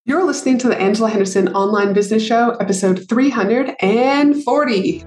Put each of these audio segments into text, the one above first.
You're listening to the Angela Henderson Online Business Show, episode 340.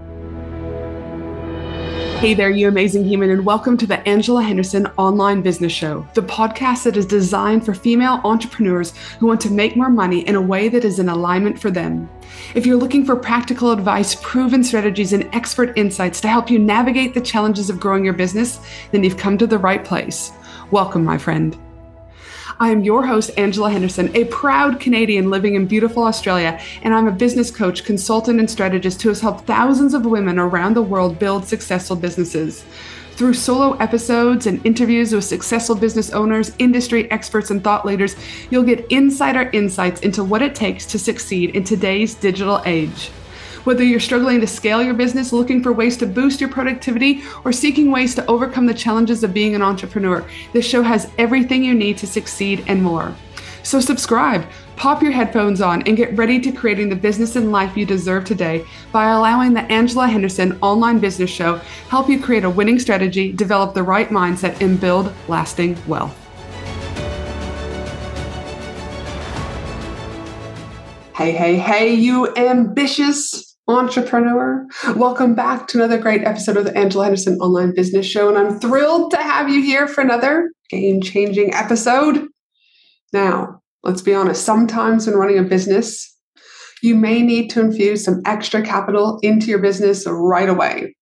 Hey there, you amazing human, and welcome to the Angela Henderson Online Business Show, the podcast that is designed for female entrepreneurs who want to make more money in a way that is in alignment for them. If you're looking for practical advice, proven strategies, and expert insights to help you navigate the challenges of growing your business, then you've come to the right place. Welcome, my friend. I am your host, Angela Henderson, a proud Canadian living in beautiful Australia, and I'm a business coach, consultant, and strategist who has helped thousands of women around the world build successful businesses. Through solo episodes and interviews with successful business owners, industry experts, and thought leaders, you'll get insider insights into what it takes to succeed in today's digital age. Whether you're struggling to scale your business, looking for ways to boost your productivity, or seeking ways to overcome the challenges of being an entrepreneur, this show has everything you need to succeed and more. So subscribe, pop your headphones on, and get ready to creating the business and life you deserve today by allowing the Angela Henderson Online Business Show help you create a winning strategy, develop the right mindset, and build lasting wealth. Hey, you ambitious entrepreneur. Welcome back to another great episode of the Angela Henderson Online Business Show, and I'm thrilled to have you here for another game-changing episode. Now, let's be honest, sometimes when running a business, you may need to infuse some extra capital into your business right away.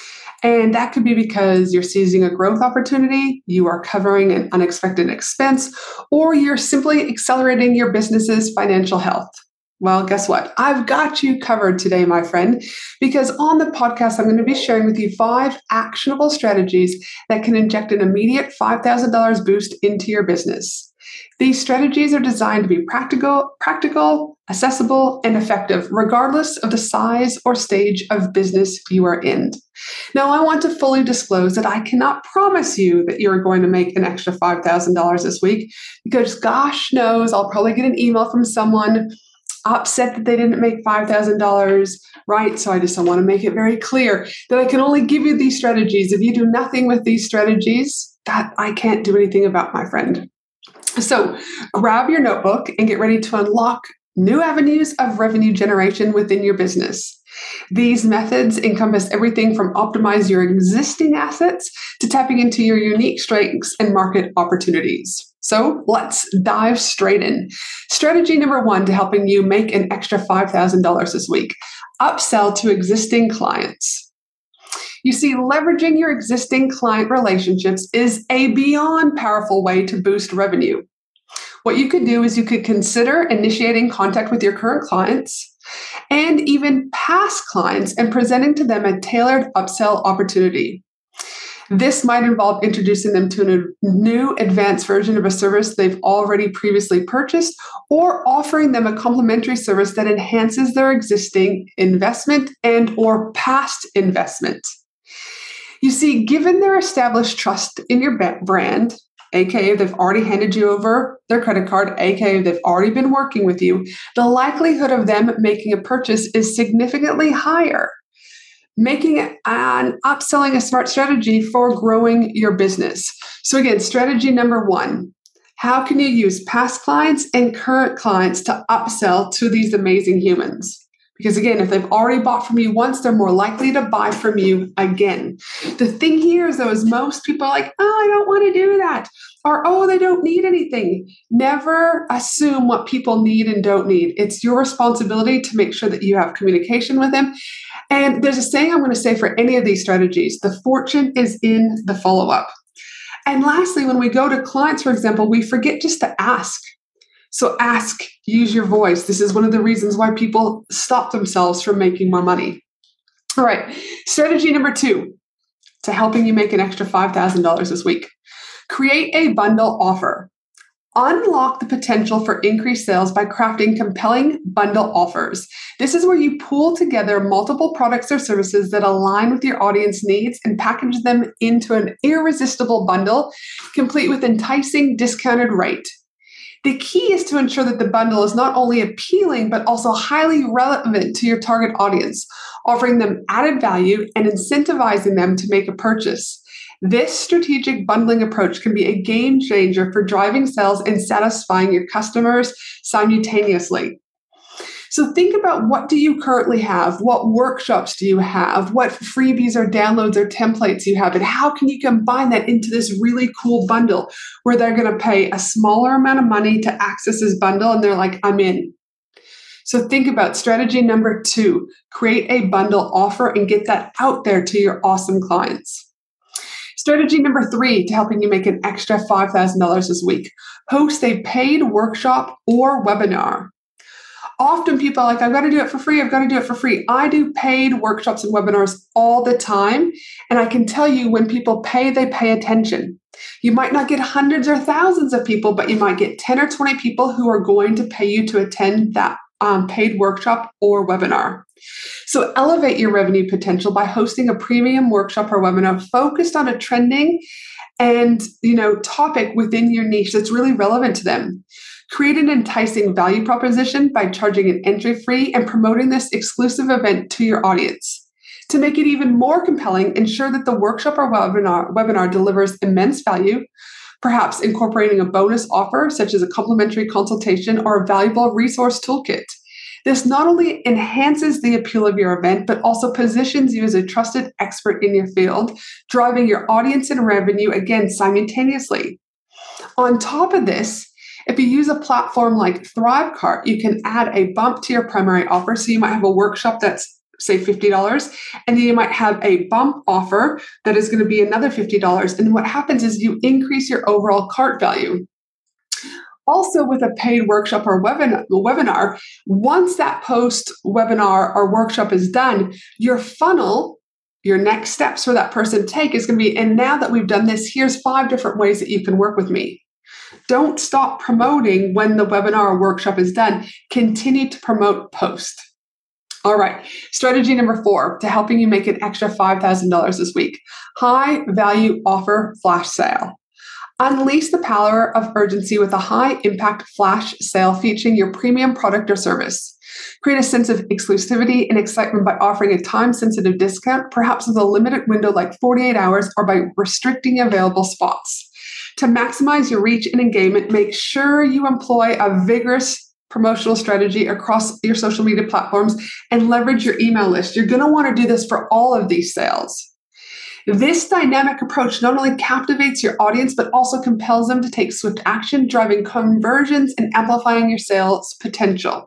And that could be because you're seizing a growth opportunity, you are covering an unexpected expense, or you're simply accelerating your business's financial health. Well, guess what? I've got you covered today, my friend, because on the podcast, I'm going to be sharing with you 5 actionable strategies that can inject an immediate $5,000 boost into your business. These strategies are designed to be practical, accessible, and effective, regardless of the size or stage of business you are in. Now, I want to fully disclose that I cannot promise you that you're going to make an extra $5,000 this week, because gosh knows, I'll probably get an email from someone upset that they didn't make $5,000, right? So I just want to make it very clear that I can only give you these strategies. If you do nothing with these strategies, that I can't do anything about, my friend. So grab your notebook and get ready to unlock new avenues of revenue generation within your business. These methods encompass everything from optimize your existing assets to tapping into your unique strengths and market opportunities. So let's dive straight in. Strategy number 1 to helping you make an extra $5,000 this week: upsell to existing clients. You see, leveraging your existing client relationships is a beyond powerful way to boost revenue. What you could do is you could consider initiating contact with your current clients and even past clients and presenting to them a tailored upsell opportunity. This might involve introducing them to a new advanced version of a service they've already previously purchased, or offering them a complimentary service that enhances their existing investment and or past investment. You see, given their established trust in your brand, aka they've already handed you over their credit card, aka they've already been working with you, the likelihood of them making a purchase is significantly higher, making an upselling a smart strategy for growing your business. So again, strategy number 1, how can you use past clients and current clients to upsell to these amazing humans? Because again, if they've already bought from you once, they're more likely to buy from you again. The thing here is, though, is most people are like, oh, I don't want to do that. Or, oh, they don't need anything. Never assume what people need and don't need. It's your responsibility to make sure that you have communication with them. And there's a saying I'm going to say for any of these strategies: the fortune is in the follow-up. And lastly, when we go to clients, for example, we forget just to ask. So ask, use your voice. This is one of the reasons why people stop themselves from making more money. All right, strategy number 2 to helping you make an extra $5,000 this week: create a bundle offer. Unlock the potential for increased sales by crafting compelling bundle offers. This is where you pool together multiple products or services that align with your audience needs and package them into an irresistible bundle, complete with enticing discounted rate. The key is to ensure that the bundle is not only appealing, but also highly relevant to your target audience, offering them added value and incentivizing them to make a purchase. This strategic bundling approach can be a game changer for driving sales and satisfying your customers simultaneously. So think about, what do you currently have? What workshops do you have? What freebies or downloads or templates you have? And how can you combine that into this really cool bundle where they're going to pay a smaller amount of money to access this bundle and they're like, I'm in. So think about strategy number 2, create a bundle offer and get that out there to your awesome clients. Strategy number 3, to helping you make an extra $5,000 this week, host a paid workshop or webinar. Often people are like, I've got to do it for free. I've got to do it for free. I do paid workshops and webinars all the time. And I can tell you, when people pay, they pay attention. You might not get hundreds or thousands of people, but you might get 10 or 20 people who are going to pay you to attend that paid workshop or webinar. So elevate your revenue potential by hosting a premium workshop or webinar focused on a trending and topic within your niche that's really relevant to them. Create an enticing value proposition by charging an entry fee and promoting this exclusive event to your audience. To make it even more compelling, ensure that the workshop or webinar delivers immense value, perhaps incorporating a bonus offer such as a complimentary consultation or a valuable resource toolkit. This not only enhances the appeal of your event, but also positions you as a trusted expert in your field, driving your audience and revenue, again, simultaneously. On top of this, if you use a platform like Thrivecart, you can add a bump to your primary offer. So you might have a workshop that's, say, $50, and then you might have a bump offer that is going to be another $50. And what happens is you increase your overall cart value. Also, with a paid workshop or webinar, once that post-webinar or workshop is done, your funnel, your next steps for that person to take is going to be, and now that we've done this, here's 5 different ways that you can work with me. Don't stop promoting when the webinar or workshop is done. Continue to promote post. All right. Strategy number 4, to helping you make an extra $5,000 this week. High value offer flash sale. Unleash the power of urgency with a high impact flash sale featuring your premium product or service. Create a sense of exclusivity and excitement by offering a time-sensitive discount, perhaps with a limited window like 48 hours, or by restricting available spots. To maximize your reach and engagement, make sure you employ a vigorous promotional strategy across your social media platforms and leverage your email list. You're going to want to do this for all of these sales. This dynamic approach not only captivates your audience, but also compels them to take swift action, driving conversions and amplifying your sales potential.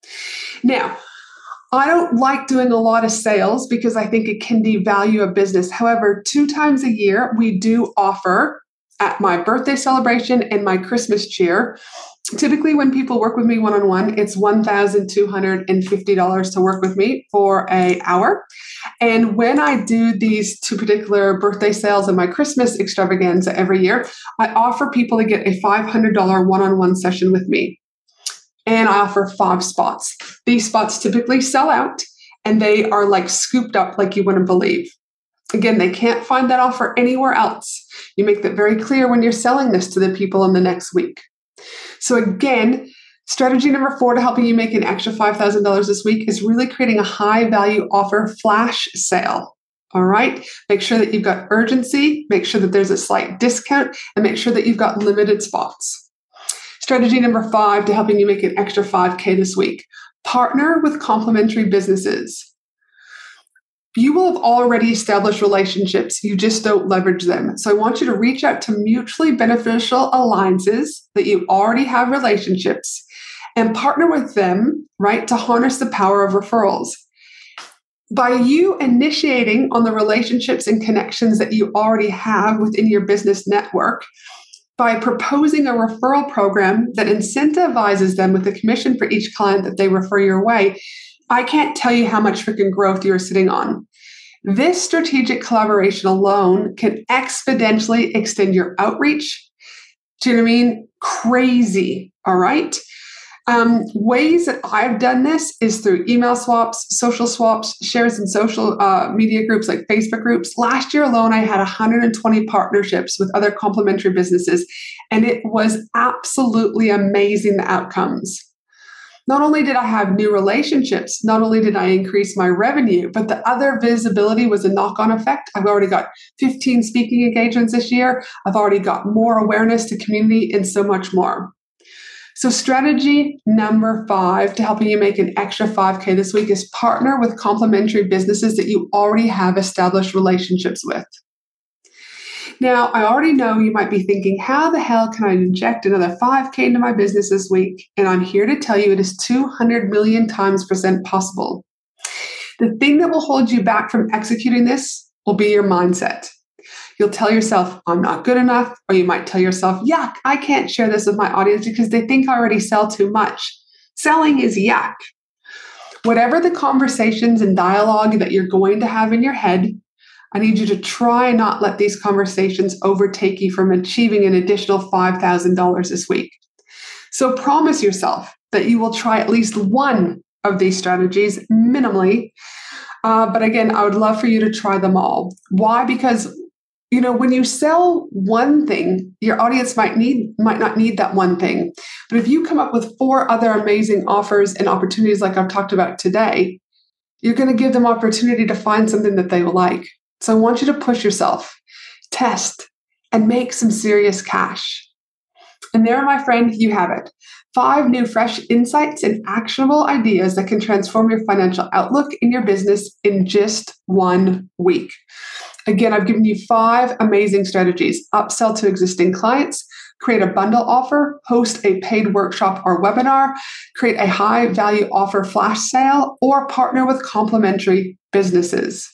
Now, I don't like doing a lot of sales because I think it can devalue a business. However, 2 times a year, we do offer at my birthday celebration and my Christmas cheer. Typically, when people work with me one-on-one, it's $1,250 to work with me for an hour. And when I do these 2 particular birthday sales and my Christmas extravaganza every year, I offer people to get a $500 one-on-one session with me. And I offer 5 spots. These spots typically sell out, and they are like scooped up like you wouldn't believe. Again, they can't find that offer anywhere else. You make that very clear when you're selling this to the people in the next week. So again, strategy number 4 to helping you make an extra $5,000 this week is really creating a high value offer flash sale. All right. Make sure that you've got urgency, make sure that there's a slight discount, and make sure that you've got limited spots. Strategy number 5 to helping you make an extra $5K this week. Partner with complementary businesses. You will have already established relationships. You just don't leverage them. So I want you to reach out to mutually beneficial alliances that you already have relationships and partner with them, right, to harness the power of referrals. By you initiating on the relationships and connections that you already have within your business network, by proposing a referral program that incentivizes them with a commission for each client that they refer your way, I can't tell you how much freaking growth you're sitting on. This strategic collaboration alone can exponentially extend your outreach. Do you know what I mean? Crazy. All right. Ways that I've done this is through email swaps, social swaps, shares in social media groups like Facebook groups. Last year alone, I had 120 partnerships with other complementary businesses, and it was absolutely amazing, the outcomes. Not only did I have new relationships, not only did I increase my revenue, but the other visibility was a knock-on effect. I've already got 15 speaking engagements this year. I've already got more awareness to community and so much more. So strategy number 5 to helping you make an extra 5K this week is partner with complementary businesses that you already have established relationships with. Now, I already know you might be thinking, how the hell can I inject another 5K into my business this week? And I'm here to tell you it is 200 million times % possible. The thing that will hold you back from executing this will be your mindset. You'll tell yourself, I'm not good enough, or you might tell yourself, yuck, I can't share this with my audience because they think I already sell too much. Selling is yuck. Whatever the conversations and dialogue that you're going to have in your head, I need you to try and not let these conversations overtake you from achieving an additional $5,000 this week. So promise yourself that you will try at least one of these strategies minimally. But again, I would love for you to try them all. Why? Because when you sell one thing, your audience might not need that one thing. But if you come up with 4 other amazing offers and opportunities like I've talked about today, you're going to give them opportunity to find something that they will like. So I want you to push yourself, test, and make some serious cash. And there, my friend, you have it. 5 new fresh insights and actionable ideas that can transform your financial outlook in your business in just 1 week. Again, I've given you 5 amazing strategies: upsell to existing clients, create a bundle offer, host a paid workshop or webinar, create a high value offer flash sale, or partner with complementary businesses.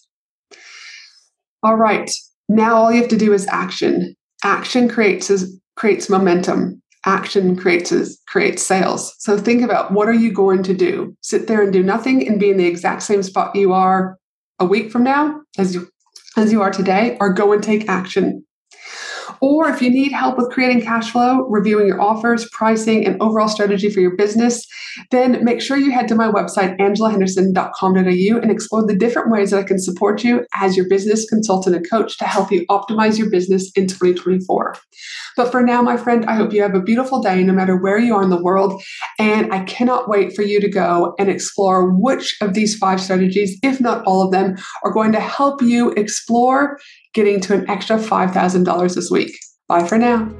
All right, now all you have to do is action. Action creates momentum. Action creates sales. So think about, what are you going to do? Sit there and do nothing and be in the exact same spot you are a week from now as you are today, or go and take action. Or if you need help with creating cash flow, reviewing your offers, pricing, and overall strategy for your business, then make sure you head to my website, angelahenderson.com.au, and explore the different ways that I can support you as your business consultant and coach to help you optimize your business in 2024. But for now, my friend, I hope you have a beautiful day no matter where you are in the world. And I cannot wait for you to go and explore which of these 5 strategies, if not all of them, are going to help you explore getting to an extra $5,000 this week. Bye for now.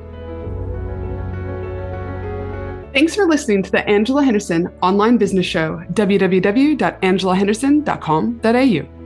Thanks for listening to the Angela Henderson Online Business Show, www.angelahenderson.com.au.